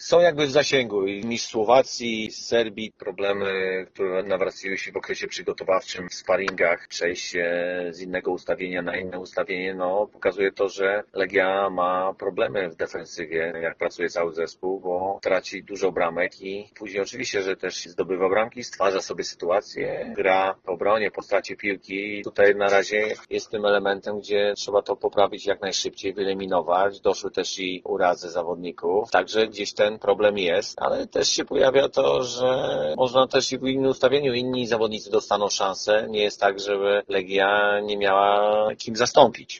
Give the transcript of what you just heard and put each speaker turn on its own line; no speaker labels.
są jakby w zasięgu. I mistrz Słowacji, Serbii, problemy, które nawracają się w okresie przygotowawczym, w sparingach, przejście z innego ustawienia na inne ustawienie, pokazuje to, że Legia ma problemy w defensywie, jak pracuje cały zespół, bo traci dużo bramek i później oczywiście, że też zdobywa bramki, stwarza sobie sytuację, gra po obronie, po stracie piłki. Tutaj na razie jest tym elementem, gdzie trzeba to poprawić jak najszybciej, wyeliminować. Doszły też i urazy zawodników, także gdzieś ten problem jest, ale też się pojawia to, że można też i w innym ustawieniu inni zawodnicy dostaną szansę. Nie jest tak, żeby Legia nie miała kim zastąpić.